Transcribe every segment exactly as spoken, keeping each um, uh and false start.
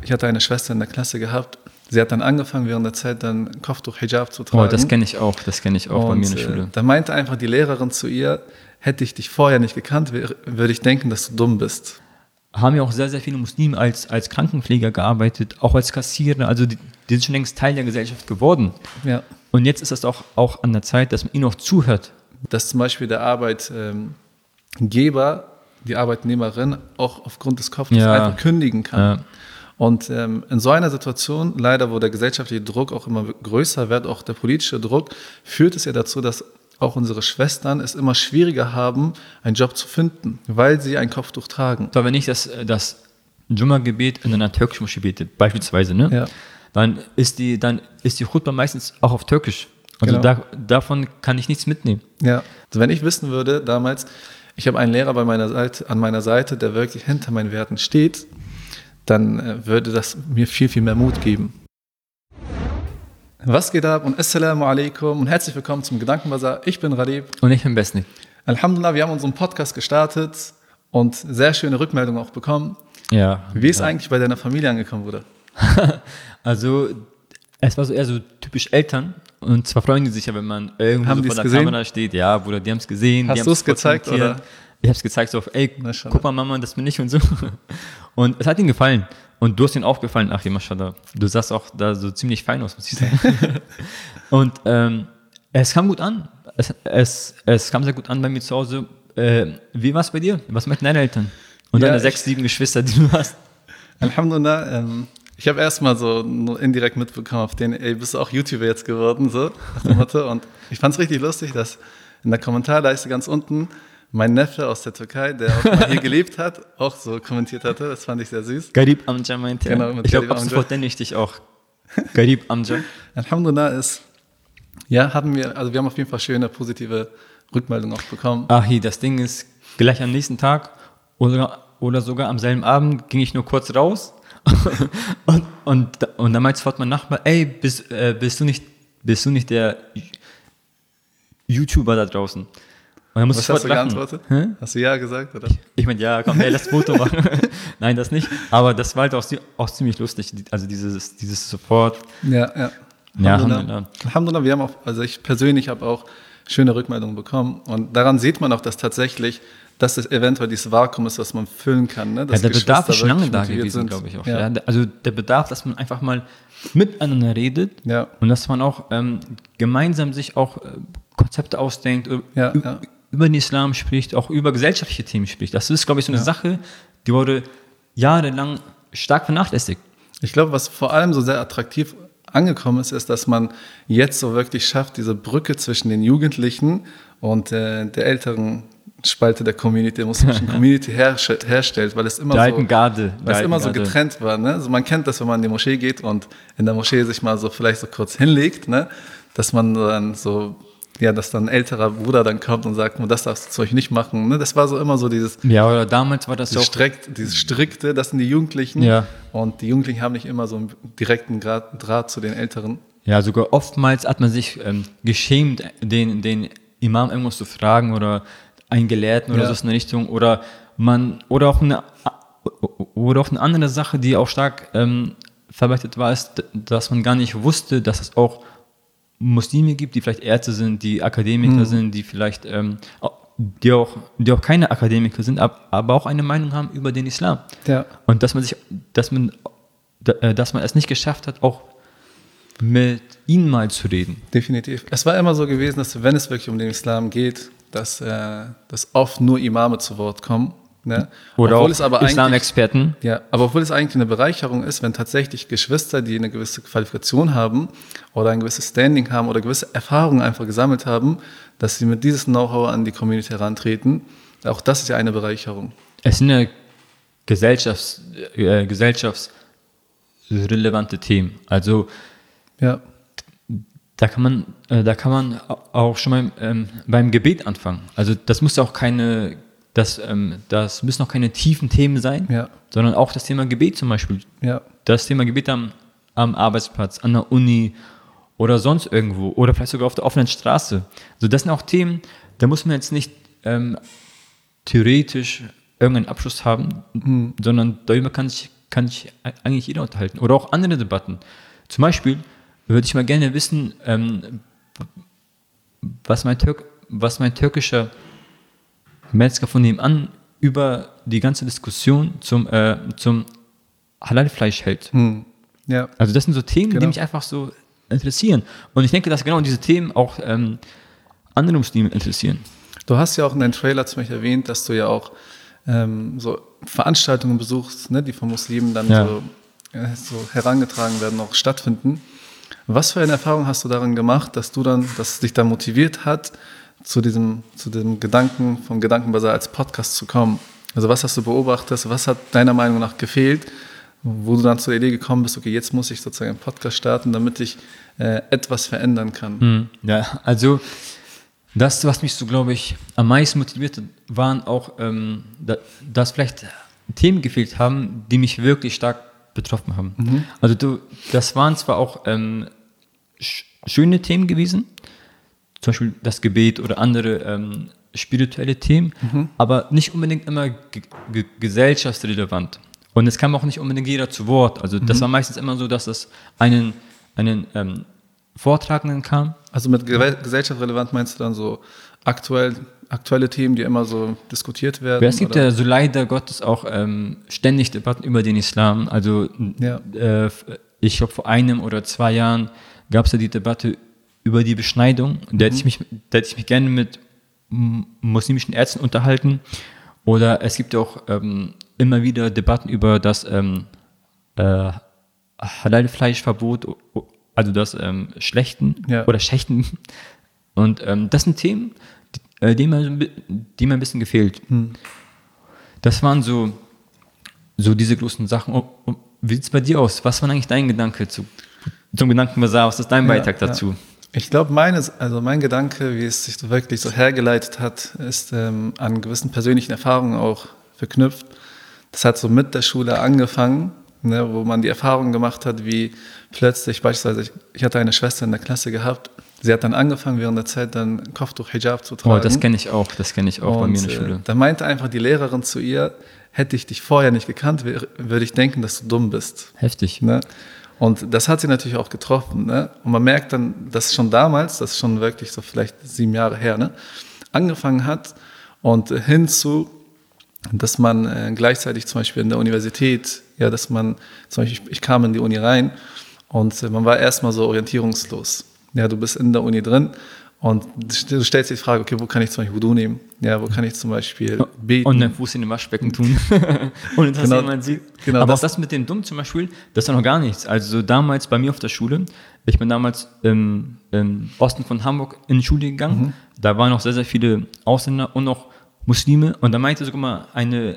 ich hatte eine Schwester in der Klasse gehabt, sie hat dann angefangen, während der Zeit dann Kopftuch, Hijab zu tragen. Oh, das kenne ich auch, das kenne ich auch und, bei mir in der äh, Schule. Da meinte einfach die Lehrerin zu ihr, hätte ich dich vorher nicht gekannt, würde ich denken, dass du dumm bist. Haben ja auch sehr, sehr viele Muslime als, als Krankenpfleger gearbeitet, auch als Kassierer, also die, die sind schon längst Teil der Gesellschaft geworden. Ja. Und jetzt ist es auch, auch an der Zeit, dass man ihnen auch zuhört. Dass zum Beispiel der Arbeitgeber, die Arbeitnehmerin auch aufgrund des Kopfes Ja. einfach kündigen kann. Ja. Und ähm, in so einer Situation, leider, wo der gesellschaftliche Druck auch immer größer wird, auch der politische Druck, führt es ja dazu, dass auch unsere Schwestern es immer schwieriger haben, einen Job zu finden, weil sie ein Kopftuch tragen. So, wenn ich das, das Jumma-Gebet in einer türkischen Moschee bete, beispielsweise, ne? Ja. dann ist die, dann ist die Khutbah meistens auch auf Türkisch. Also Genau. da, davon kann ich nichts mitnehmen. Ja. Also wenn ich wissen würde, damals, ich habe einen Lehrer bei meiner Seite, an meiner Seite, der wirklich hinter meinen Werten steht, dann äh, würde das mir viel, viel mehr Mut geben. Was geht ab und Assalamu alaikum und herzlich willkommen zum Gedankenbazar. Ich bin Radib. Und ich bin Besnik. Alhamdulillah, wir haben unseren Podcast gestartet und sehr schöne Rückmeldungen auch bekommen. Ja. Wie ist ja. eigentlich bei deiner Familie angekommen, Bruder? Also, es war so eher so typisch Eltern. Und zwar freuen die sich ja, wenn man irgendwo Haben so die vor es der gesehen? Kamera steht. Ja, Bruder, die haben es gesehen. Hast die du es gezeigt, kommentiert. oder? Ich habe es gezeigt, so auf, ey, Mashallah. guck mal, Mama, das bin ich und so. Und es hat ihnen gefallen. Und du hast ihnen auch gefallen, Achi, Mashallah. Du sahst auch da so ziemlich fein aus, muss ich sagen. Und ähm, es kam gut an. Es, es, es kam sehr gut an bei mir zu Hause. Äh, wie war es bei dir? Was mit deinen Eltern? Und Ja, deine ich- sechs, sieben Geschwister, die du hast? Alhamdulillah, ähm, ich habe erstmal so nur indirekt mitbekommen, auf den, ey, bist du auch YouTuber jetzt geworden, so, nach dem Motto. Und ich fand es richtig lustig, dass in der Kommentarleiste ganz unten mein Neffe aus der Türkei, der auch mal hier gelebt hat, auch so kommentiert hatte. Das fand ich sehr süß. Garib Amca meinte er. Genau, mit Ich glaube, Garib ab Amca. sofort nenne ich dich auch. Garib Amca. Alhamdulillah ist, ja, haben wir, also wir haben auf jeden Fall schöne, positive Rückmeldungen auch bekommen. Achi, das Ding ist, gleich am nächsten Tag oder, oder sogar am selben Abend ging ich nur kurz raus und, und, und dann meinte sofort mein Nachbar, ey, bist, äh, bist, du nicht, bist du nicht der YouTuber da draußen? Und dann muss Was ich sofort hast du lachen. geantwortet? Hä? Hast du ja gesagt, oder? Ich meine, ja, komm, ey, lass Foto machen. Nein, das nicht. Aber das war halt auch, auch ziemlich lustig. Also dieses, dieses Support. Ja, ja. Ja, Alhamdulillah. Alhamdulillah. Alhamdulillah, wir haben auch, also ich persönlich habe auch schöne Rückmeldungen bekommen. Und daran sieht man auch, dass tatsächlich, dass es eventuell dieses Vakuum ist, was man füllen kann. Ne? Ja, Dass der Bedarf Geschwister ist schon lange wirklich da motiviert gewesen, sind. glaube ich auch. Ja. Ja. Also der Bedarf, dass man einfach mal miteinander redet Ja. und dass man auch ähm, gemeinsam sich auch äh, Konzepte ausdenkt, ü- Ja, ü- ja. über den Islam spricht, auch über gesellschaftliche Themen spricht. Das ist, glaube ich, so eine Sache, die wurde jahrelang stark vernachlässigt. Ich glaube, was vor allem so sehr attraktiv angekommen ist, ist, dass man jetzt so wirklich schafft, diese Brücke zwischen den Jugendlichen und äh, der älteren Spalte der Community, der muslimischen Community herrsche- herstellt, weil es immer Der so, alten Garde. der weil es alten immer so Garde. getrennt war. Ne? Also man kennt das, wenn man in die Moschee geht und in der Moschee sich mal so vielleicht so kurz hinlegt, ne? Dass man dann so, ja, dass dann ein älterer Bruder dann kommt und sagt, das darfst du zu euch nicht machen. Ne? Das war so immer so dieses, Ja, oder damals war das ja dieses, auch. Strikt, dieses Strikte, das sind die Jugendlichen. Ja. Und die Jugendlichen haben nicht immer so einen direkten Grad, Draht zu den Älteren. Ja, sogar oftmals hat man sich ähm, geschämt, den, den Imam irgendwas zu fragen oder einen Gelehrten oder Ja. so in der Richtung. Oder man, oder auch eine, oder auch eine andere Sache, die auch stark ähm, verbreitet war, ist, dass man gar nicht wusste, dass es auch Muslime gibt, die vielleicht Ärzte sind, die Akademiker Mhm. sind, die vielleicht, ähm, die auch, die auch keine Akademiker sind, ab- aber auch eine Meinung haben über den Islam. Ja. Und dass man sich, dass man, dass man es nicht geschafft hat, auch mit ihnen mal zu reden. Definitiv. Es war immer so gewesen, dass wenn es wirklich um den Islam geht, dass, äh, dass oft nur Imame zu Wort kommen. Ne? Oder obwohl auch es aber eigentlich, Islamexperten. ja, aber obwohl es eigentlich eine Bereicherung ist, wenn tatsächlich Geschwister, die eine gewisse Qualifikation haben oder ein gewisses Standing haben oder gewisse Erfahrungen einfach gesammelt haben, dass sie mit dieses Know-how an die Community herantreten. Auch das ist ja eine Bereicherung. Es sind ja Gesellschafts, äh, gesellschaftsrelevante Themen. Also Ja, da kann man, äh, da kann man auch schon mal ähm, beim Gebet anfangen. Also das muss ja auch keine, das, ähm, das müssen auch keine tiefen Themen sein, ja, sondern auch das Thema Gebet zum Beispiel. ja. Das Thema Gebet am, am Arbeitsplatz, an der Uni oder sonst irgendwo oder vielleicht sogar auf der offenen Straße. Also das sind auch Themen, da muss man jetzt nicht ähm, theoretisch irgendeinen Abschluss haben, Mhm. sondern darüber kann, sich, kann sich eigentlich jeder unterhalten. Oder auch andere Debatten. Zum Beispiel würde ich mal gerne wissen, ähm, was, mein Türk, was mein türkischer Metzger von nebenan über die ganze Diskussion zum, äh, zum Halal-Fleisch hält. Hm. Ja. Also das sind so Themen, Genau. die mich einfach so interessieren. Und ich denke, dass genau diese Themen auch ähm, andere Muslime interessieren. Du hast ja auch in deinem Trailer zum Beispiel erwähnt, dass du ja auch ähm, so Veranstaltungen besuchst, ne, die von Muslimen dann Ja. so, äh, so herangetragen werden, auch stattfinden. Was für eine Erfahrung hast du daran gemacht, dass du dann, dass es dich dann motiviert hat, zu diesem, zu dem Gedanken, vom Gedankenbasar als Podcast zu kommen? Also was hast du beobachtet, was hat deiner Meinung nach gefehlt, wo du dann zur Idee gekommen bist, okay, jetzt muss ich sozusagen einen Podcast starten, damit ich äh, etwas verändern kann? Mhm. Ja, also das, was mich so, glaube ich, am meisten motiviert hat, waren auch, ähm, da, dass vielleicht Themen gefehlt haben, die mich wirklich stark betroffen haben. Mhm. Also du, das waren zwar auch ähm, sch- schöne Themen gewesen, zum Beispiel das Gebet oder andere ähm, spirituelle Themen, Mhm. aber nicht unbedingt immer ge- ge- gesellschaftsrelevant. Und es kam auch nicht unbedingt jeder zu Wort. Also das war meistens immer so, dass es einen, einen ähm, Vortragenden kam. Also mit ge- gesellschaftsrelevant meinst du dann so aktuell, aktuelle Themen, die immer so diskutiert werden? Aber es gibt oder? ja so leider Gottes auch ähm, ständig Debatten über den Islam. Also Ja. äh, ich glaube vor einem oder zwei Jahren gab es ja die Debatte über die Beschneidung. Da hätte ich mich, da hätte ich mich gerne mit m- muslimischen Ärzten unterhalten. Oder es gibt ja auch ähm, immer wieder Debatten über das ähm, äh, Halal-Fleischverbot, also das ähm, Schlechten Ja. oder Schächten. Und ähm, das sind Themen, die, äh, die, mir, so ein bi- die mir ein bisschen gefehlt. Das waren so, so diese großen Sachen. Oh, oh, wie sieht es bei dir aus? Was war eigentlich dein Gedanke zu, zum Gedankenbasar? Was ist dein Beitrag Ja, dazu? Ja. Ich glaube, meine, also mein Gedanke, wie es sich so wirklich so hergeleitet hat, ist ähm, an gewissen persönlichen Erfahrungen auch verknüpft. Das hat so mit der Schule angefangen, ne, wo man die Erfahrung gemacht hat, wie plötzlich beispielsweise, ich, ich hatte eine Schwester in der Klasse gehabt, sie hat dann angefangen, während der Zeit dann Kopftuch, Hijab zu tragen. Oh, das kenne ich auch, das kenne ich auch bei mir in der Schule. Äh, da meinte einfach die Lehrerin zu ihr, hätte ich dich vorher nicht gekannt, wär, würde ich denken, dass du dumm bist. Heftig. Ne? Und das hat sie natürlich auch getroffen. Ne? Und man merkt dann, dass schon damals, das ist schon wirklich so vielleicht sieben Jahre her, ne? angefangen hat und äh, hinzu, dass man äh, gleichzeitig zum Beispiel in der Universität, ja, dass man, zum Beispiel, ich, ich kam in die Uni rein und äh, man war erstmal so orientierungslos. Ja, du bist in der Uni drin und du stellst dir die Frage, okay, wo kann ich zum Beispiel Wudu nehmen? Ja, wo kann ich zum Beispiel beten? Und den Fuß in den Waschbecken tun. Und das Genau, jemand sieht. genau Aber das- auch das mit dem Dumm zum Beispiel, das ist ja noch gar nichts. Also damals bei mir auf der Schule, ich bin damals im, im Osten von Hamburg in die Schule gegangen, Mhm. da waren noch sehr, sehr viele Ausländer und auch Muslime und da meinte sogar mal eine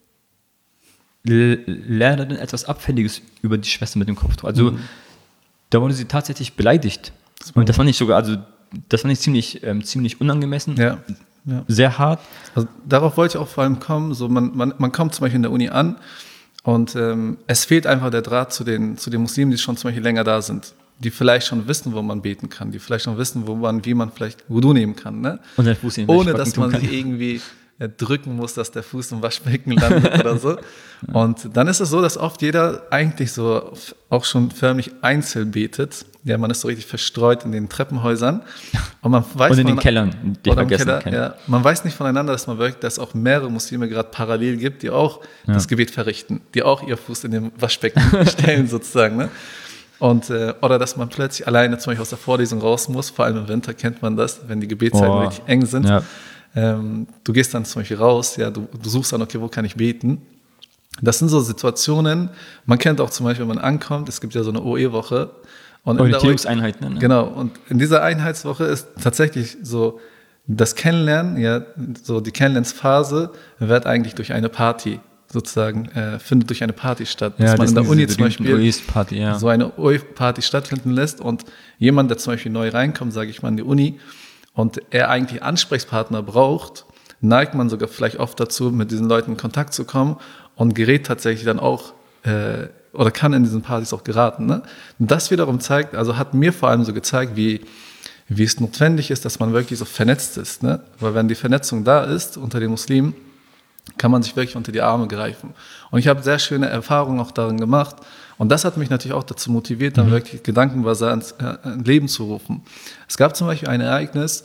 L- Lehrerin etwas Abfälliges über die Schwester mit dem Kopftuch. Also Mhm. da wurde sie tatsächlich beleidigt. Und das fand ich sogar, also das fand ich ziemlich, ähm, ziemlich unangemessen, Ja, ja. sehr hart. Also darauf wollte ich auch vor allem kommen. So man, man, man kommt zum Beispiel in der Uni an und ähm, es fehlt einfach der Draht zu den, zu den Muslimen, die schon zum Beispiel länger da sind, die vielleicht schon wissen, wo man beten kann, die vielleicht schon wissen, wo man, wie man vielleicht Wudu nehmen kann, ne? Und den Fuß in den Ohne Waschbecken dass tun man kann. sie irgendwie äh, drücken muss, dass der Fuß im Waschbecken landet oder so. Und dann ist es so, dass oft jeder eigentlich so f- auch schon förmlich einzeln betet. Ja, man ist so richtig verstreut in den Treppenhäusern. Und man weiß Und in den von- Kellern, die oder im vergessen Keller, kennen. ja. Man weiß nicht voneinander, dass man wirklich, dass es auch mehrere Muslime gerade parallel gibt, die auch Ja. das Gebet verrichten, die auch ihr Fuß in den Waschbecken stellen sozusagen. Ne? Und, äh, oder dass man plötzlich alleine zum Beispiel aus der Vorlesung raus muss, vor allem im Winter kennt man das, wenn die Gebetszeiten Oh. wirklich eng sind. Ja. Ähm, du gehst dann zum Beispiel raus, ja, du, du suchst dann, okay, wo kann ich beten? Das sind so Situationen, man kennt auch zum Beispiel, wenn man ankommt, es gibt ja so eine O E-Woche. Und in der O E- Orientierungseinheit, ne? Genau, und in dieser Einheitswoche ist tatsächlich so, das Kennenlernen, ja, so die Kennenlernsphase wird eigentlich durch eine Party sozusagen, äh, findet durch eine Party statt. Ja, dass man das in der sind Uni diese zum berühmten Beispiel O E-Party, ja. so eine O E-Party stattfinden lässt und jemand, der zum Beispiel neu reinkommt, sage ich mal, in die Uni und er eigentlich Ansprechpartner braucht, neigt man sogar vielleicht oft dazu, mit diesen Leuten in Kontakt zu kommen und gerät tatsächlich dann auch äh, oder kann in diesen Partys auch geraten. Ne? Und das wiederum zeigt, also hat mir vor allem so gezeigt, wie, wie es notwendig ist, dass man wirklich so vernetzt ist. Ne? Weil wenn die Vernetzung da ist unter den Muslimen, kann man sich wirklich unter die Arme greifen. Und ich habe sehr schöne Erfahrungen auch darin gemacht. Und das hat mich natürlich auch dazu motiviert, dann mhm. wirklich Gedankenwasser ins äh, Leben zu rufen. Es gab zum Beispiel ein Ereignis,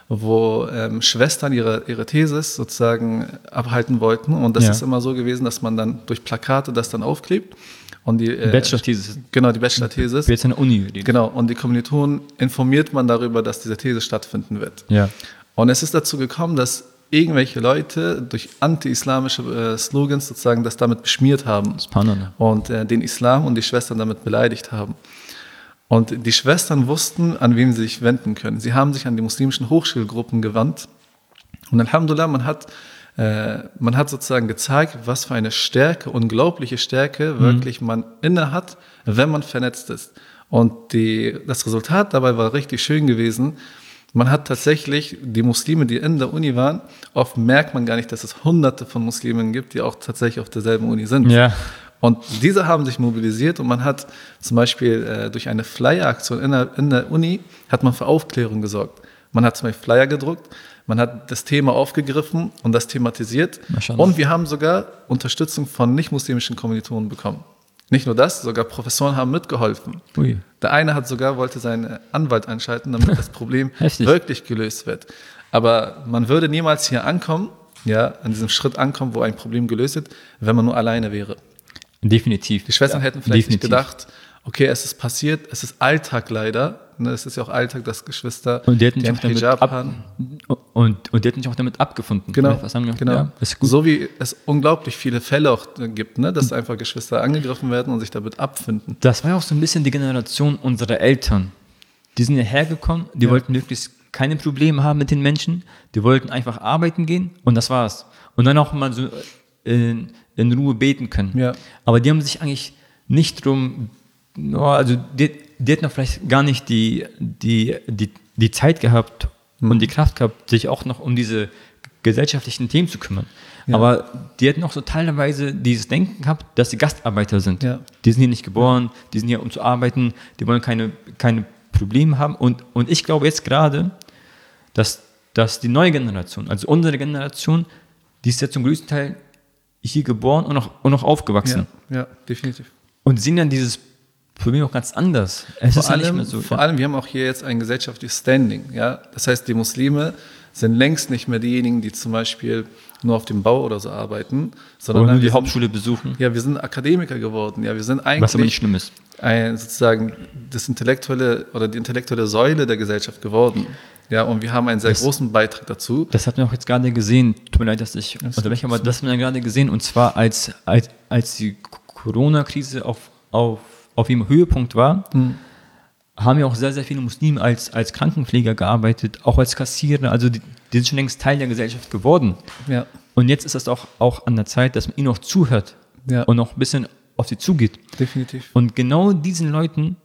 wo ähm, Schwestern ihre, ihre Thesis sozusagen abhalten wollten. Und das ja. ist immer so gewesen, dass man dann durch Plakate das dann aufklebt. Und die äh, Bachelor-Thesis. Genau, die Bachelor-Thesis. Jetzt an der Uni. Genau, und die Kommilitonen informiert man darüber, dass diese These stattfinden wird. Ja. Und es ist dazu gekommen, dass irgendwelche Leute durch anti-islamische äh, Slogans sozusagen das damit beschmiert haben. Spannend. Und äh, den Islam und die Schwestern damit beleidigt haben. Und die Schwestern wussten, an wen sie sich wenden können. Sie haben sich an die muslimischen Hochschulgruppen gewandt. Und Alhamdulillah, man hat, äh, man hat sozusagen gezeigt, was für eine Stärke, unglaubliche Stärke mhm. wirklich man inne hat, wenn man vernetzt ist. Und die, das Resultat dabei war richtig schön gewesen. Man hat tatsächlich die Muslime, die in der Uni waren, oft merkt man gar nicht, dass es hunderte von Muslimen gibt, die auch tatsächlich auf derselben Uni sind. Ja. Und diese haben sich mobilisiert und man hat zum Beispiel äh, durch eine Flyer-Aktion in der, in der Uni hat man für Aufklärung gesorgt. Man hat zum Beispiel Flyer gedruckt, man hat das Thema aufgegriffen und das thematisiert. Und wir haben sogar Unterstützung von nicht-muslimischen Kommilitonen bekommen. Nicht nur das, sogar Professoren haben mitgeholfen. Ui. Der eine hat sogar, wollte seinen Anwalt einschalten, damit das Problem wirklich gelöst wird. Aber man würde niemals hier ankommen, ja, an diesem Schritt ankommen, wo ein Problem gelöst wird, wenn man nur alleine wäre. Definitiv. Die Schwestern ja, hätten vielleicht definitiv. nicht gedacht, okay, es ist passiert, es ist Alltag leider. Ne, es ist ja auch Alltag, dass Geschwister und die, die einen Hijab ab, haben. Und, und die hätten sich auch damit abgefunden. Genau, was haben wir? genau. Ja, ist gut. So wie es unglaublich viele Fälle auch gibt, ne, dass einfach Geschwister angegriffen werden und sich damit abfinden. Das war ja auch so ein bisschen die Generation unserer Eltern. Die sind ja hergekommen, die ja. wollten möglichst keine Probleme haben mit den Menschen, die wollten einfach arbeiten gehen und das war's. Und dann auch mal so in, in Ruhe beten können. Ja. Aber die haben sich eigentlich nicht drum, also die, die hätten auch vielleicht gar nicht die, die, die, die Zeit gehabt mhm. und die Kraft gehabt, sich auch noch um diese gesellschaftlichen Themen zu kümmern. Ja. Aber die hätten auch so teilweise dieses Denken gehabt, dass sie Gastarbeiter sind. Ja. Die sind hier nicht geboren, die sind hier, um zu arbeiten, die wollen keine, keine Probleme haben. Und, und ich glaube jetzt gerade, dass, dass die neue Generation, also unsere Generation, die ist ja zum größten Teil hier geboren und auch, und auch aufgewachsen. Ja, ja, definitiv. Und sehen dann dieses Problem auch ganz anders. Es vor ist allem, ja nicht mehr so. Vor ja. allem, wir haben auch hier jetzt ein gesellschaftliches Standing. Ja? Das heißt, die Muslime sind längst nicht mehr diejenigen, die zum Beispiel nur auf dem Bau oder so arbeiten, sondern oder nur die sind, Hauptschule besuchen. Ja, wir sind Akademiker geworden. Ja, wir sind eigentlich was aber nicht schlimm ist. Ein, sozusagen das intellektuelle oder die intellektuelle Säule der Gesellschaft geworden. Ja, und wir haben einen sehr das, großen Beitrag dazu. Das hat man auch jetzt gerade gesehen. Tut mir leid, dass ich unterbreche, aber das hat man ja gerade gesehen. Und zwar als, als, als die Corona-Krise auf, auf, auf ihrem Höhepunkt war, hm. haben ja auch sehr, sehr viele Muslime als, als Krankenpfleger gearbeitet, auch als Kassierer. Also die, die sind schon längst Teil der Gesellschaft geworden. Ja. Und jetzt ist das auch, auch an der Zeit, dass man ihnen auch zuhört ja. und auch ein bisschen auf sie zugeht. Definitiv. Und genau diesen Leuten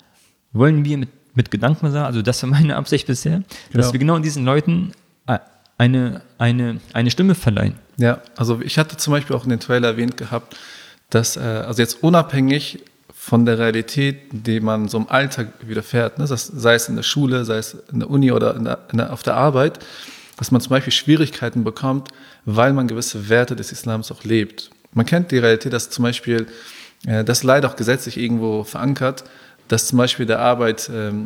wollen wir mit, mit Gedankenwasser, also das war meine Absicht bisher, genau. dass wir genau diesen Leuten eine, eine, eine Stimme verleihen. Ja, also ich hatte zum Beispiel auch in den Trailer erwähnt gehabt, dass, äh, also jetzt unabhängig von der Realität, die man so im Alltag widerfährt, ne, das, sei es in der Schule, sei es in der Uni oder in der, in der, auf der Arbeit, dass man zum Beispiel Schwierigkeiten bekommt, weil man gewisse Werte des Islams auch lebt. Man kennt die Realität, dass zum Beispiel, äh, das leider auch gesetzlich irgendwo verankert, dass zum Beispiel der Arbeitgeber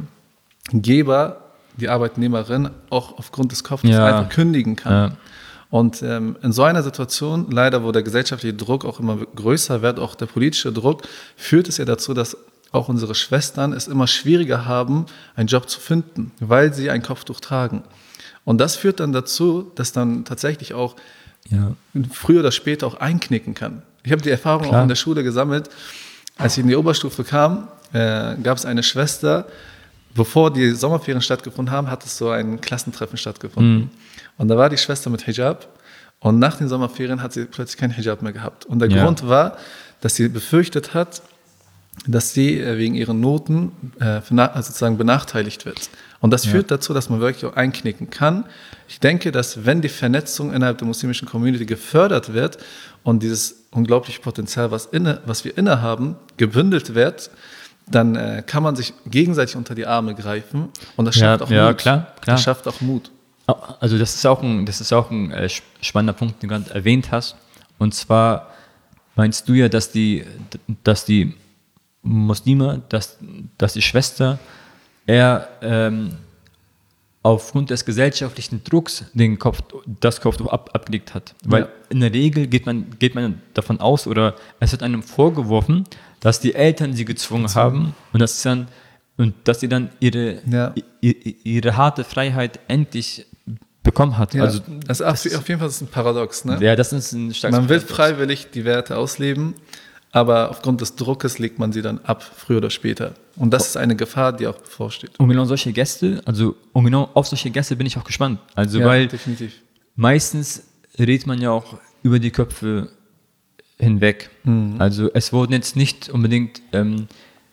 die Arbeitnehmerin auch aufgrund des Kopfes ja. einfach kündigen kann. Ja. Und ähm, in so einer Situation, leider, wo der gesellschaftliche Druck auch immer größer wird, auch der politische Druck, führt es ja dazu, dass auch unsere Schwestern es immer schwieriger haben, einen Job zu finden, weil sie ein Kopftuch tragen. Und das führt dann dazu, dass dann tatsächlich auch ja. früher oder später auch einknicken kann. Ich habe die Erfahrung Klar. auch in der Schule gesammelt. Als ich in die Oberstufe kam, äh, gab es eine Schwester, bevor die Sommerferien stattgefunden haben, hat es so ein Klassentreffen stattgefunden. Mhm. Und da war die Schwester mit Hijab und nach den Sommerferien hat sie plötzlich kein Hijab mehr gehabt. Und der ja. Grund war, dass sie befürchtet hat, dass sie wegen ihren Noten äh, sozusagen benachteiligt wird. Und das ja. führt dazu, dass man wirklich auch einknicken kann. Ich denke, dass wenn die Vernetzung innerhalb der muslimischen Community gefördert wird und dieses unglaubliche Potenzial, was, inne, was wir innehaben, gebündelt wird, dann äh, kann man sich gegenseitig unter die Arme greifen und das schafft ja, auch ja, Mut. Klar, klar. Das schafft auch Mut. Also das ist auch ein, das ist auch ein äh, spannender Punkt, den du gerade erwähnt hast. Und zwar meinst du ja, dass die, dass die Muslime, dass, dass die Schwester eher ähm, aufgrund des gesellschaftlichen Drucks den Kopf, das Kopftuch ab, abgelegt hat. Weil ja. in der Regel geht man, geht man davon aus, oder es wird einem vorgeworfen, dass die Eltern sie gezwungen so. haben und dass sie dann, und dass sie dann ihre, ja. ihre, ihre harte Freiheit endlich bekommen hat. Ja. Also, das ist auf jeden Fall das ist ein Paradox. Ne? Ja, das ist ein starkes Man will Paradox. freiwillig die Werte ausleben, aber aufgrund des Druckes legt man sie dann ab, früher oder später. Und das ist eine Gefahr, die auch bevorsteht. Und genau solche Gäste, also und genau auf solche Gäste bin ich auch gespannt. Also ja, weil definitiv. meistens redet man ja auch über die Köpfe hinweg. Mhm. Also es wurden jetzt nicht unbedingt ähm,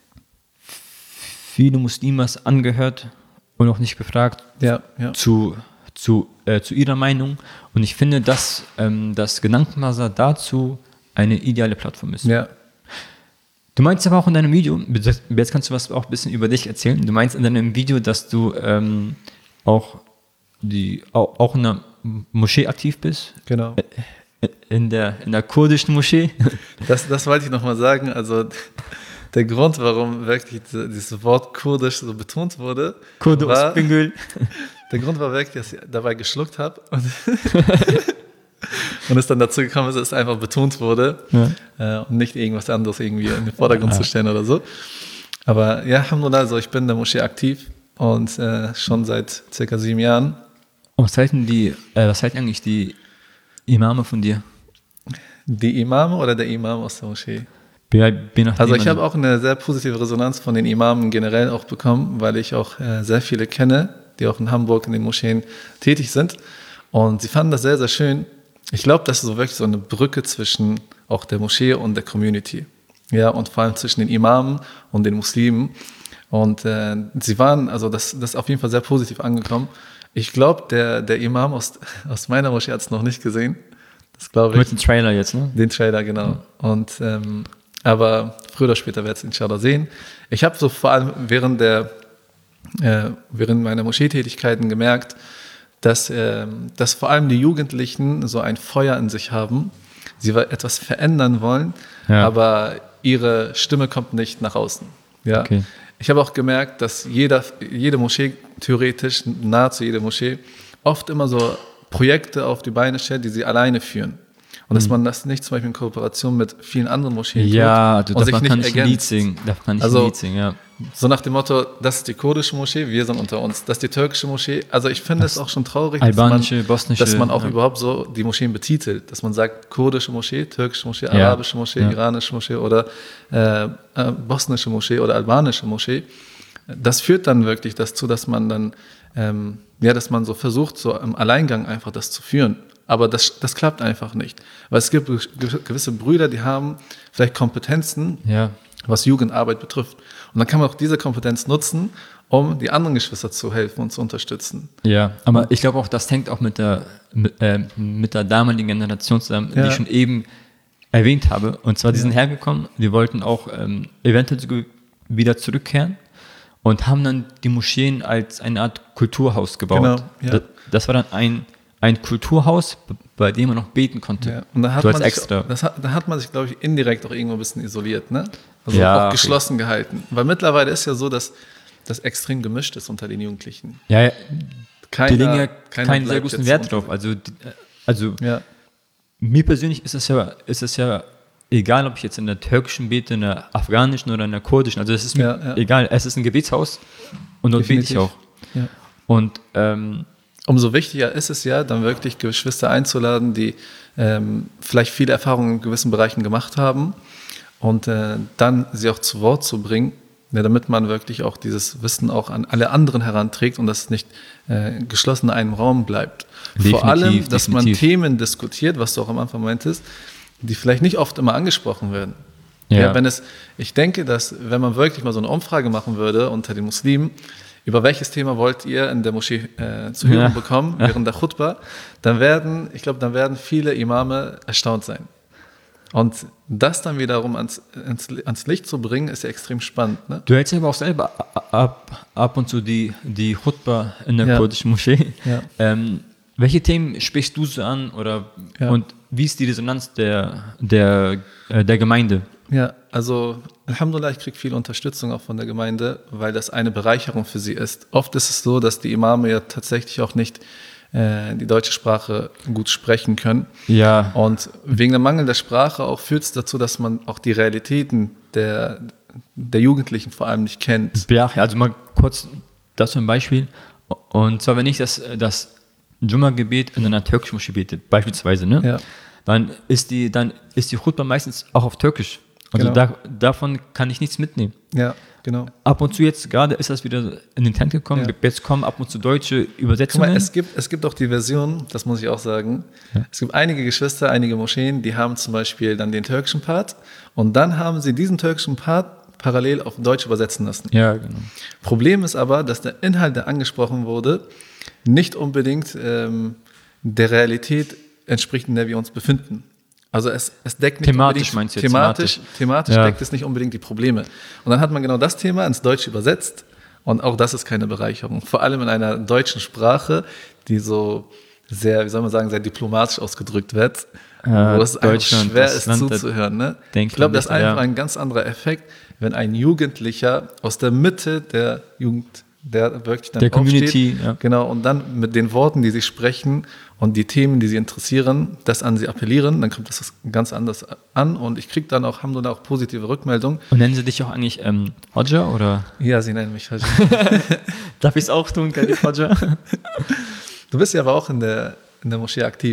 viele Muslimas angehört und auch nicht befragt ja, ja. zu Zu, äh, zu ihrer Meinung, und ich finde, dass ähm, das Gedankenbasar dazu eine ideale Plattform ist. Ja. Du meinst aber auch in deinem Video, jetzt kannst du was auch ein bisschen über dich erzählen, du meinst in deinem Video, dass du ähm, auch, die, auch, auch in der Moschee aktiv bist. Genau. In der, in der kurdischen Moschee. Das, das wollte ich nochmal sagen, also der Grund, warum wirklich dieses Wort kurdisch so betont wurde, Kurdisch, war, Bingül. Der Grund war wirklich, dass ich dabei geschluckt habe und, und es dann dazu gekommen ist, dass es einfach betont wurde ja. äh, und nicht irgendwas anderes irgendwie in den Vordergrund ja. zu stellen oder so. Aber ja, Alhamdulillah, also ich bin in der Moschee aktiv und äh, schon seit circa sieben Jahren. Und was halten die, äh, was halten eigentlich die Imame von dir? Die Imame oder der Imam aus der Moschee? Ja, also ich habe auch eine sehr positive Resonanz von den Imamen generell auch bekommen, weil ich auch äh, sehr viele kenne, die auch in Hamburg in den Moscheen tätig sind. Und sie fanden das sehr, sehr schön. Ich glaube, das ist so wirklich so eine Brücke zwischen auch der Moschee und der Community. Ja, und vor allem zwischen den Imamen und den Muslimen. Und äh, sie waren, also das, das ist auf jeden Fall sehr positiv angekommen. Ich glaube, der, der Imam aus, aus meiner Moschee hat es noch nicht gesehen. Das glaube ich. Mit dem Trailer jetzt, ne? Den Trailer, genau. Mhm. Und, ähm, aber früher oder später wird es inshallah sehen. Ich habe so vor allem während der Äh, während meiner Moscheetätigkeiten gemerkt, dass, äh, dass vor allem die Jugendlichen so ein Feuer in sich haben. Sie etwas verändern wollen, ja. aber ihre Stimme kommt nicht nach außen. Ja? Okay. Ich habe auch gemerkt, dass jeder, jede Moschee, theoretisch nahezu jede Moschee, oft immer so Projekte auf die Beine stellt, die sie alleine führen. Und dass man das nicht zum Beispiel in Kooperation mit vielen anderen Moscheen ja, tut und sich nicht kann ich ein Lied ergänzt. singen. Da kann ich also, ein Lied singen, ja. So nach dem Motto, das ist die kurdische Moschee, wir sind unter uns. Das ist die türkische Moschee. Also ich finde es auch schon traurig, albanische, dass man, bosnische, dass man auch ja. überhaupt so die Moscheen betitelt. Dass man sagt, kurdische Moschee, türkische Moschee, ja. arabische Moschee, ja. iranische Moschee oder äh, äh, bosnische Moschee oder albanische Moschee. Das führt dann wirklich dazu, dass man dann, ähm, ja, dass man so versucht, so im Alleingang einfach das zu führen. Aber das, das klappt einfach nicht. Weil es gibt gewisse Brüder, die haben vielleicht Kompetenzen, ja. was Jugendarbeit betrifft. Und dann kann man auch diese Kompetenz nutzen, um die anderen Geschwister zu helfen und zu unterstützen. Ja, aber ich glaube auch, das hängt auch mit der, mit, äh, mit der damaligen Generation zusammen, ja. die ich schon eben erwähnt habe. Und zwar, die ja. sind hergekommen, die wollten auch ähm, eventuell wieder zurückkehren und haben dann die Moscheen als eine Art Kulturhaus gebaut. Genau, ja. das, das war dann ein ein Kulturhaus, bei dem man noch beten konnte. Ja. Und da hat, so man als sich, extra. Das hat, da hat man sich, glaube ich, indirekt auch irgendwo ein bisschen isoliert, ne? Also ja, auch geschlossen okay. gehalten. Weil mittlerweile ist ja so, dass das extrem gemischt ist unter den Jugendlichen. Ja, ja. Keiner, die legen ja keinen sehr großen Wert drauf. Also, also ja. mir persönlich ist es ja, ist es ja egal, ob ich jetzt in der türkischen bete, in der afghanischen oder in der kurdischen. Also es ist mir ja, ja. egal. Es ist ein Gebetshaus und dort bete ich auch. Ja. Und ähm, umso wichtiger ist es ja, dann wirklich Geschwister einzuladen, die ähm, vielleicht viele Erfahrungen in gewissen Bereichen gemacht haben und äh, dann sie auch zu Wort zu bringen, ja, damit man wirklich auch dieses Wissen auch an alle anderen heranträgt und das nicht äh, geschlossen in einem Raum bleibt. Definitiv, Vor allem, dass definitiv. man Themen diskutiert, was du auch am Anfang meintest, die vielleicht nicht oft immer angesprochen werden. Ja. Ja, wenn es, ich denke, dass wenn man wirklich mal so eine Umfrage machen würde unter den Muslimen, über welches Thema wollt ihr in der Moschee äh, zu hören ja. bekommen während der Khutbah, dann werden, ich glaube, dann werden viele Imame erstaunt sein. Und das dann wiederum ans, ans, ans Licht zu bringen, ist ja extrem spannend. Ne? Du hältst aber auch selber ab, ab und zu die, die Khutbah in der Ja. kurdischen Moschee. Ja. Ähm, welche Themen sprichst du so an oder Ja. und wie ist die Resonanz der, der, äh, der Gemeinde? Ja, also Alhamdulillah, ich kriege viel Unterstützung auch von der Gemeinde, weil das eine Bereicherung für sie ist. Oft ist es so, dass die Imame ja tatsächlich auch nicht äh, die deutsche Sprache gut sprechen können. Ja. Und wegen dem Mangel der Sprache auch führt es dazu, dass man auch die Realitäten der, der Jugendlichen vor allem nicht kennt. Ja, also mal kurz dazu ein Beispiel. Und zwar, wenn ich das, das Jumma-Gebet in einer türkischen Moschee bete, beispielsweise, ne? Ja. dann ist die, dann ist die Khutbah meistens auch auf Türkisch. Also Genau. da, davon kann ich nichts mitnehmen. Ja, genau. Ab und zu jetzt gerade ist das wieder in den Trend gekommen. Ja. Jetzt kommen ab und zu deutsche Guck Übersetzungen. mal, es gibt, es gibt auch die Version, das muss ich auch sagen. Ja. Es gibt einige Geschwister, einige Moscheen, die haben zum Beispiel dann den türkischen Part und dann haben sie diesen türkischen Part parallel auf Deutsch übersetzen lassen. Ja, genau. Problem ist aber, dass der Inhalt, der angesprochen wurde, nicht unbedingt ähm, der Realität entspricht, in der wir uns befinden. Also es, es deckt nicht Thematisch unbedingt, meinst du jetzt? thematisch, Thematisch. thematisch Ja. deckt es nicht unbedingt die Probleme. Und dann hat man genau das Thema ins Deutsche übersetzt und auch das ist keine Bereicherung. Vor allem in einer deutschen Sprache, die so sehr, wie soll man sagen, sehr diplomatisch ausgedrückt wird, Ja, wo es einfach Deutschland, schwer das ist Land der zuzuhören. Ne? Ich Denkländer, glaube, das ist einfach ja. ein ganz anderer Effekt, wenn ein Jugendlicher aus der Mitte der Jugend, der wirklich dann Der Community, aufsteht, ja. genau, und dann mit den Worten, die sie sprechen und die Themen, die sie interessieren, das an sie appellieren, dann kommt das ganz anders an und ich kriege dann auch, Alhamdulillah, auch positive Rückmeldungen. Und nennen sie dich auch eigentlich ähm, Hodja oder? Ja, sie nennen mich Haji. Darf ich es auch tun, Kalif Hodja? Du bist ja aber auch in der, in der Moschee aktiv.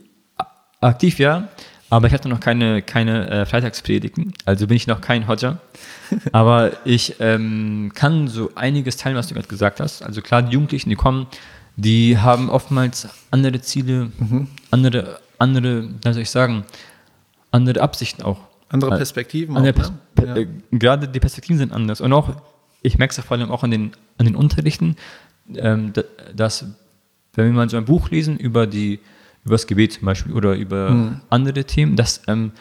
Aktiv, ja. Aber ich hatte noch keine, keine äh, Freitagspredigten, also bin ich noch kein Hodja. Aber ich ähm, kann so einiges teilen, was du gerade gesagt hast. Also klar, die Jugendlichen, die kommen, die haben oftmals andere Ziele, Mhm. andere, andere, wie soll ich sagen, andere Absichten auch. Andere Äh, Perspektiven Andere auch, Pers ne? per- Ja. äh, Gerade die Perspektiven sind anders. Und auch, ich merke es ja vor allem auch an den, an den Unterrichten, ähm, da- dass, wenn wir mal so ein Buch lesen über die über das Gebet zum Beispiel oder über Mhm. andere Themen, dass ähm,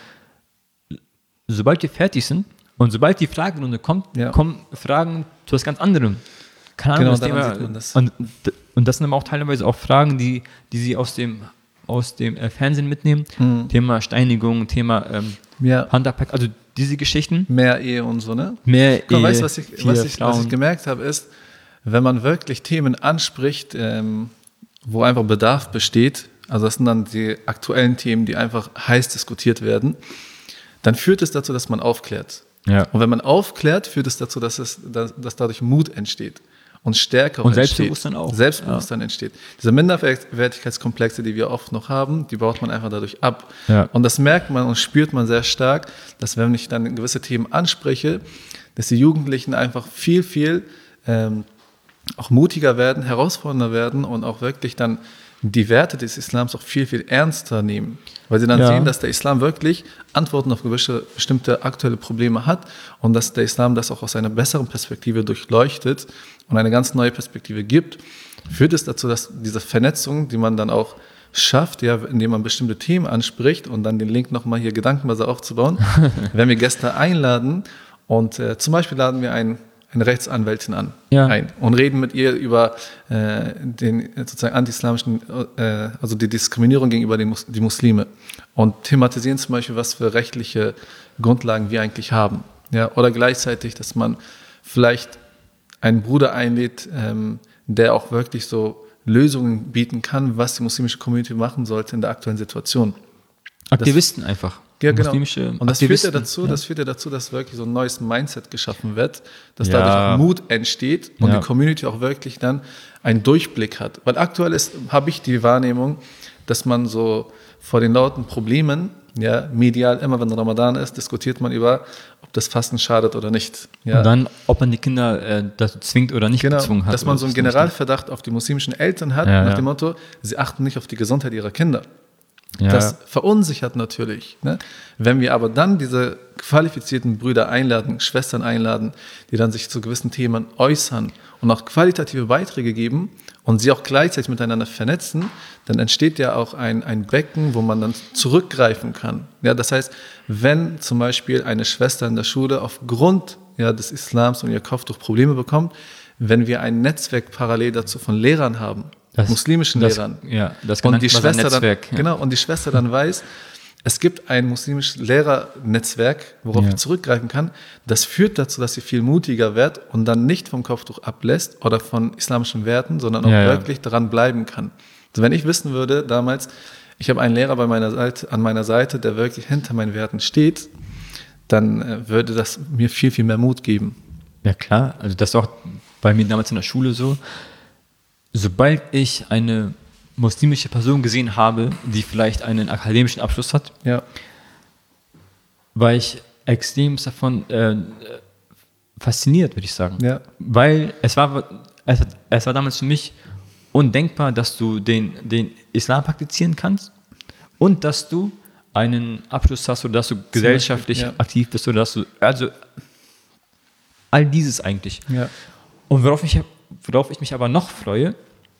sobald wir fertig sind und sobald die Fragerunde kommt, Ja. kommen Fragen zu was ganz anderem. Keine Ahnung, Genau, das daran Thema, sieht man das. Und, und das sind aber auch teilweise auch Fragen, die, die sie aus dem, aus dem äh, Fernsehen mitnehmen. Mhm. Thema Steinigung, Thema ähm, Ja. Handabpack, also diese Geschichten. Mehr Ehe und so, ne? Mehr Guck mal, Ehe, weißt du, was ich, vier was, ich, was Frauen. ich gemerkt habe, ist, wenn man wirklich Themen anspricht, ähm, wo einfach Bedarf besteht, also das sind dann die aktuellen Themen, die einfach heiß diskutiert werden, dann führt es dazu, dass man aufklärt. Ja. Und wenn man aufklärt, führt es dazu, dass, es, dass, dass dadurch Mut entsteht und Stärke auch Und entsteht. Selbstbewusstsein auch. Selbstbewusstsein entsteht. Diese Minderwertigkeitskomplexe, die wir oft noch haben, die baut man einfach dadurch ab. Ja. Und das merkt man und spürt man sehr stark, dass wenn ich dann gewisse Themen anspreche, dass die Jugendlichen einfach viel, viel ähm, auch mutiger werden, herausfordernder werden und auch wirklich dann die Werte des Islams auch viel, viel ernster nehmen. Weil sie dann Ja. sehen, dass der Islam wirklich Antworten auf gewisse bestimmte aktuelle Probleme hat und dass der Islam das auch aus einer besseren Perspektive durchleuchtet und eine ganz neue Perspektive gibt, führt es dazu, dass diese Vernetzung, die man dann auch schafft, ja, indem man bestimmte Themen anspricht und dann den Link nochmal hier Gedankenbase aufzubauen, wenn wir Gäste einladen und äh, zum Beispiel laden wir einen eine Rechtsanwältin an Ja. ein und reden mit ihr über äh, den sozusagen anti-islamischen, äh, also die Diskriminierung gegenüber den Mus- die Muslime und thematisieren zum Beispiel, was für rechtliche Grundlagen wir eigentlich haben. Ja, oder gleichzeitig, dass man vielleicht einen Bruder einlädt, ähm, der auch wirklich so Lösungen bieten kann, was die muslimische Community machen sollte in der aktuellen Situation. Aktivisten einfach. Ja, genau. Muslimische Und das führt ja Aktivisten. dazu, das führt ja dazu, dass wirklich so ein neues Mindset geschaffen wird, dass Ja. dadurch auch Mut entsteht und Ja. die Community auch wirklich dann einen Durchblick hat. Weil aktuell ist, habe ich die Wahrnehmung, dass man so vor den lauten Problemen, ja, medial, immer wenn Ramadan ist, diskutiert man über, ob das Fasten schadet oder nicht. Ja. Und dann, ob man die Kinder äh, dazu zwingt oder nicht Genau, gezwungen hat. dass man oder so einen was nicht. Generalverdacht auf die muslimischen Eltern hat, Ja, nach ja. dem Motto, sie achten nicht auf die Gesundheit ihrer Kinder. Ja. Das verunsichert natürlich. Ne? Wenn wir aber dann diese qualifizierten Brüder einladen, Schwestern einladen, die dann sich zu gewissen Themen äußern und auch qualitative Beiträge geben und sie auch gleichzeitig miteinander vernetzen, dann entsteht ja auch ein, ein Becken, wo man dann zurückgreifen kann. Ja, das heißt, wenn zum Beispiel eine Schwester in der Schule aufgrund ja, des Islams und ihr Kopftuch Probleme bekommt, wenn wir ein Netzwerk parallel dazu von Lehrern haben, Das, muslimischen das, Lehrern. Ja, das und die Schwester Netzwerk. dann, genau, und die Schwester dann weiß, es gibt ein muslimisches Lehrernetzwerk, worauf Ja. sie zurückgreifen kann. Das führt dazu, dass sie viel mutiger wird und dann nicht vom Kopftuch ablässt oder von islamischen Werten, sondern auch Ja, ja. wirklich daran bleiben kann. Also wenn ich wissen würde, damals, ich habe einen Lehrer bei meiner Seite, an meiner Seite, der wirklich hinter meinen Werten steht, dann äh, würde das mir viel, viel mehr Mut geben. Ja, klar. Also das war auch bei mir damals in der Schule so. Sobald ich eine muslimische Person gesehen habe, die vielleicht einen akademischen Abschluss hat, Ja, war ich extrem davon äh, fasziniert, würde ich sagen. ja, Weil es war, es, es war damals für mich undenkbar, dass du den, den Islam praktizieren kannst und dass du einen Abschluss hast oder dass du gesellschaftlich ja. aktiv bist oder dass du, also all dieses eigentlich. ja, Und worauf ich, worauf ich mich aber noch freue,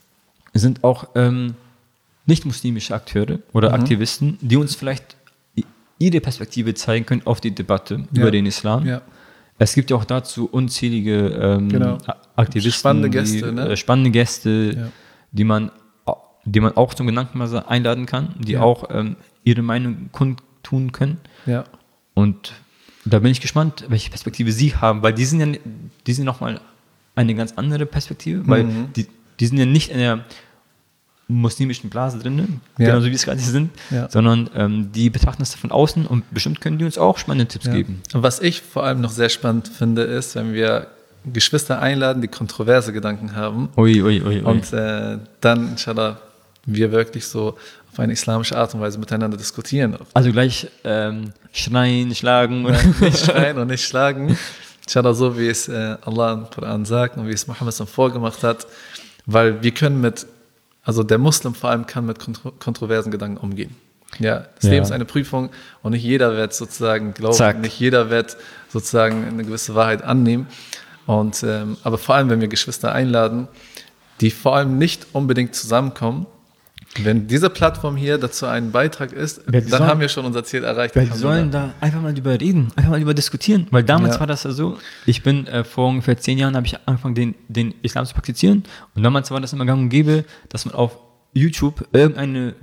sind auch ähm, nicht-muslimische Akteure oder Mhm. Aktivisten, die uns vielleicht i- ihre Perspektive zeigen können auf die Debatte Ja. über den Islam. ja, Es gibt ja auch dazu unzählige ähm, Genau. A- Aktivisten, Spannende Gäste, die, ne? äh, spannende Gäste, Ja. die man, au- die man auch zum Gedankenmaß einladen kann, die Ja. auch ähm, ihre Meinung kundtun können. ja, Und da bin ich gespannt, welche Perspektive Sie haben, weil die sind ja, die sind nochmal eine ganz andere Perspektive, weil Mhm. die, die sind ja nicht in der muslimischen Blase drin, Ja. genauso wie es gerade sind, Ja. sondern ähm, die betrachten es von außen und bestimmt können die uns auch spannende Tipps ja. geben. Und was ich vor allem noch sehr spannend finde, ist, wenn wir Geschwister einladen, die kontroverse Gedanken haben Ui, ui, ui, ui. und äh, dann, inshallah, wir wirklich so auf eine islamische Art und Weise miteinander diskutieren. Also gleich ähm, schreien, schlagen. Oder? Nicht schreien und nicht schlagen. Inshallah, so wie es äh, Allah im Koran sagt und wie es Mohammed so vorgemacht hat, weil wir können mit, also der Muslim vor allem kann mit kontro kontroversen Gedanken umgehen. Ja, das Ja. Leben ist eine Prüfung und nicht jeder wird sozusagen glauben, Zack. nicht jeder wird sozusagen eine gewisse Wahrheit annehmen. Und, ähm, aber vor allem, wenn wir Geschwister einladen, die vor allem nicht unbedingt zusammenkommen, wenn diese Plattform hier dazu ein Beitrag ist, Ja, die dann sollen- haben wir schon unser Ziel erreicht. Weil die sollen da einfach mal drüber reden, einfach mal drüber diskutieren. Weil damals Ja. war das ja so, ich bin äh, vor ungefähr zehn Jahren habe ich angefangen, den, den Islam zu praktizieren. Und damals war das immer gang und gäbe, dass man auf YouTube irgendeine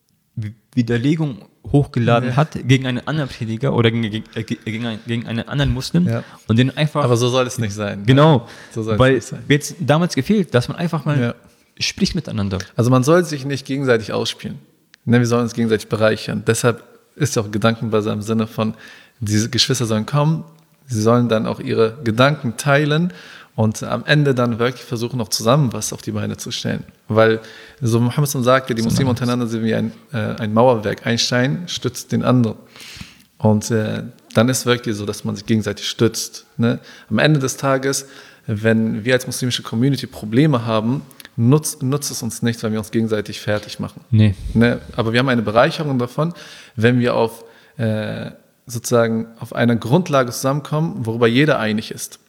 W- Widerlegung hochgeladen Ja. hat gegen einen anderen Prediger oder gegen, gegen, äh, gegen, einen, gegen einen anderen Muslim Ja. und den einfach, Aber so soll es nicht sein. genau, So soll es weil nicht sein. jetzt damals gefehlt, dass man einfach mal Ja. spricht miteinander. Also man soll sich nicht gegenseitig ausspielen. Ne, wir sollen uns gegenseitig bereichern. Deshalb ist ja auch Gedankenbase im Sinne von, diese Geschwister sollen kommen, sie sollen dann auch ihre Gedanken teilen und am Ende dann wirklich versuchen, auch zusammen was auf die Beine zu stellen. Weil, so Mohammed sagt, die Muslime untereinander sind wie ein, äh, ein Mauerwerk. Ein Stein stützt den anderen. Und äh, dann ist wirklich so, dass man sich gegenseitig stützt. Ne? Am Ende des Tages, wenn wir als muslimische Community Probleme haben, nutzt, nutzt es uns nichts, wenn wir uns gegenseitig fertig machen. Nee. Ne? Aber wir haben eine Bereicherung davon, wenn wir auf äh, sozusagen auf einer Grundlage zusammenkommen, worüber jeder einig ist.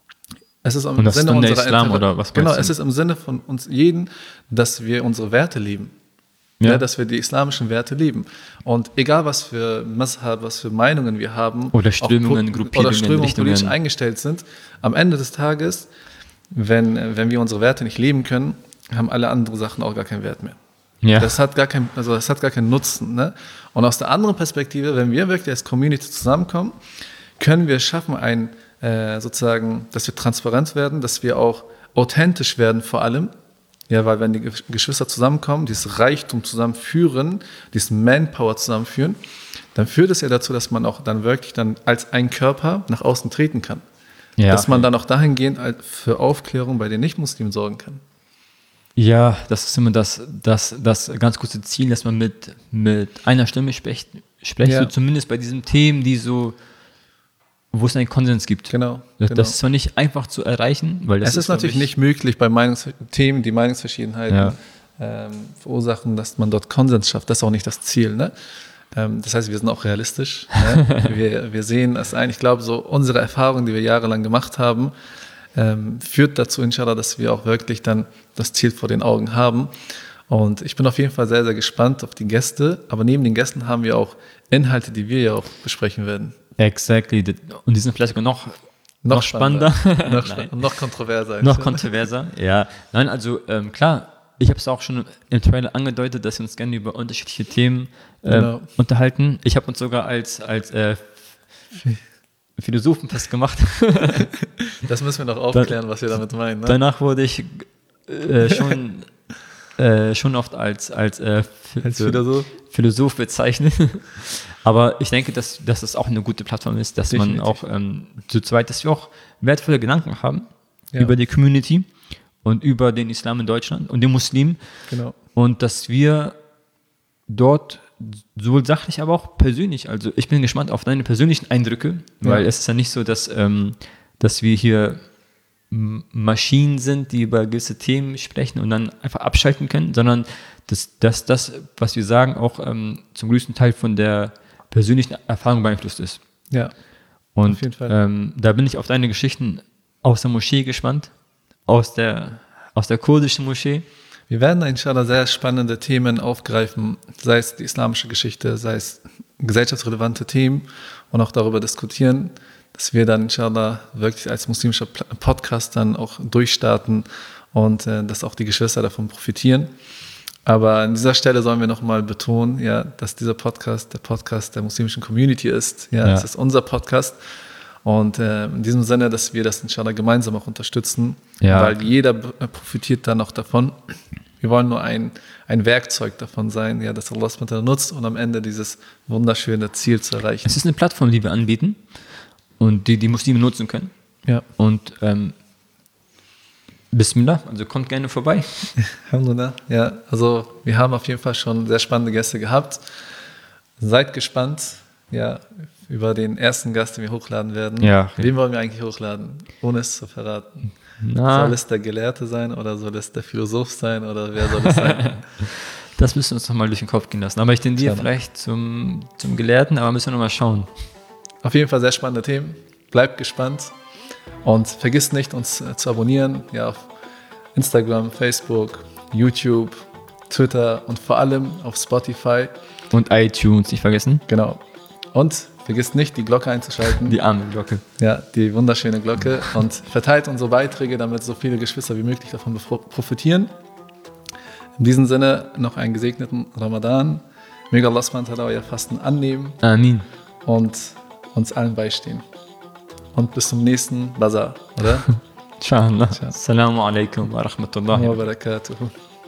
Es ist im Und das ist Sinne dann der unserer Islam, Inter- oder was Genau, meinst du? es ist im Sinne von uns jeden, dass wir unsere Werte leben. Ja. Ja, dass wir die islamischen Werte leben. Und egal, was für Mazhab, was für Meinungen wir haben, Oder auch Strömungen, po- Gruppierungen, oder Strömungen Richtungen. politisch eingestellt sind, am Ende des Tages, wenn, wenn wir unsere Werte nicht leben können, haben alle anderen Sachen auch gar keinen Wert mehr. Ja. Das hat gar kein, also das hat gar keinen Nutzen. Ne? Und aus der anderen Perspektive, wenn wir wirklich als Community zusammenkommen, können wir schaffen, ein, äh, sozusagen, dass wir transparent werden, dass wir auch authentisch werden vor allem. Ja, weil wenn die Ge- Geschwister zusammenkommen, dieses Reichtum zusammenführen, dieses Manpower zusammenführen, dann führt es ja dazu, dass man auch dann wirklich dann als ein Körper nach außen treten kann. Ja. Dass man dann auch dahingehend halt für Aufklärung bei den Nicht-Muslimen sorgen kann. Ja, das ist immer das, das, das ganz große Ziel, dass man mit, mit einer Stimme spricht, spricht Ja. so zumindest bei diesen Themen, die so, wo es einen Konsens gibt. Genau. Das, genau. das ist zwar nicht einfach zu erreichen, weil das Es ist natürlich glaub nicht möglich, bei Meinungs- Themen die Meinungsverschiedenheiten Ja. ähm, verursachen, dass man dort Konsens schafft. Das ist auch nicht das Ziel. Ne? Ähm, das heißt, wir sind auch realistisch. Ne? wir, wir sehen es ein. Ich glaube, so unsere Erfahrung, die wir jahrelang gemacht haben, ähm, führt dazu, inshallah, dass wir auch wirklich dann das Ziel vor den Augen haben. Und ich bin auf jeden Fall sehr, sehr gespannt auf die Gäste. Aber neben den Gästen haben wir auch Inhalte, die wir ja auch besprechen werden. Exactly. Und die sind vielleicht sogar noch, noch, noch spannender. spannender. noch, spannender. noch kontroverser. Noch kontroverser, ja. Nein, also ähm, klar, ich habe es auch schon im Trailer angedeutet, dass wir uns gerne über unterschiedliche Themen äh, genau. unterhalten. Ich habe uns sogar als, als äh, Philosophen festgemacht. Das müssen wir noch aufklären, was wir damit meinen. Ne? Danach wurde ich äh, schon, äh, schon oft als, als, äh, als Philosoph? Philosoph bezeichnet. Aber ich denke, dass, dass das auch eine gute Plattform ist, dass Definitiv. man auch ähm, zu zweit, dass wir auch wertvolle Gedanken haben ja. über die Community und über den Islam in Deutschland und den Muslimen. Genau. Und dass wir dort sowohl sachlich, aber auch persönlich, also ich bin gespannt auf deine persönlichen Eindrücke, ja. weil es ist ja nicht so, dass, ähm, dass wir hier Maschinen sind, die über gewisse Themen sprechen und dann einfach abschalten können, sondern dass, dass das, was wir sagen, auch ähm, zum größten Teil von der persönlichen Erfahrung beeinflusst ist. Ja, und auf jeden Fall. Ähm, da bin ich auf deine Geschichten aus der Moschee gespannt, aus der, aus der kurdischen Moschee. Wir werden inshallah sehr spannende Themen aufgreifen, sei es die islamische Geschichte, sei es gesellschaftsrelevante Themen und auch darüber diskutieren, dass wir dann inshallah wirklich als muslimischer Podcast dann auch durchstarten und äh, dass auch die Geschwister davon profitieren. Aber an dieser Stelle sollen wir nochmal betonen, ja, dass dieser Podcast der Podcast der muslimischen Community ist. Ja, ja. Es ist unser Podcast. Und äh, in diesem Sinne, dass wir das inshallah gemeinsam auch unterstützen, ja. weil jeder profitiert dann auch davon. Wir wollen nur ein, ein Werkzeug davon sein, ja, das Allah subhanahu wa ta'ala nutzt, um am Ende dieses wunderschöne Ziel zu erreichen. Es ist eine Plattform, die wir anbieten und die die Muslime nutzen können. Ja. Und ähm, Bismillah, also kommt gerne vorbei. Alhamdulillah. Ja, also wir haben auf jeden Fall schon sehr spannende Gäste gehabt. Seid gespannt, ja, über den ersten Gast, den wir hochladen werden. Ja, okay. Wen wollen wir eigentlich hochladen, ohne es zu verraten? Na. Soll es der Gelehrte sein oder soll es der Philosoph sein oder wer soll es sein? Das müssen wir uns noch mal durch den Kopf gehen lassen. Aber ich tendiere vielleicht zum, zum Gelehrten, aber müssen wir noch mal schauen. Auf jeden Fall sehr spannende Themen. Bleibt gespannt und vergisst nicht, uns äh, zu abonnieren. Ja, auf Instagram, Facebook, YouTube, Twitter und vor allem auf Spotify. Und iTunes, nicht vergessen. Genau. Und vergisst nicht, die Glocke einzuschalten. Die arme Glocke. Ja, die wunderschöne Glocke. Und verteilt unsere Beiträge, damit so viele Geschwister wie möglich davon profitieren. In diesem Sinne noch einen gesegneten Ramadan. Möge Allah subhanahu wa ta'ala euer Fasten annehmen. Amin. Und uns allen beistehen. Und bis zum nächsten Bazar, oder? Inshallah. Assalamu alaikum wa rahmatullahi wa barakatuhu.